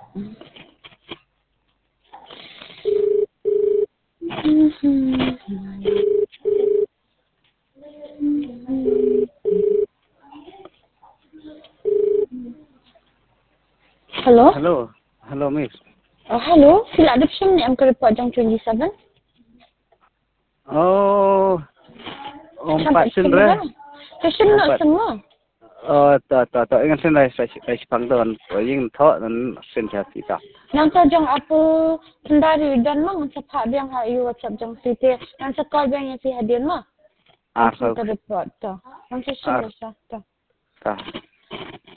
Hello? Hello. Hello, miss. Hello, sila ada film ni angka report jam 27. Oh, Sampai sin semua re. dah. Fashion nak semua. Ta ingat sin re sai pang don. Ying tho nan sin cha ti ta. Yang jang apa kendari dan mang sepak yang hayu WhatsApp jang siti. Yang sekal yang si hadian mah. Ah, Angka report tu. Yang fashion dah. ta.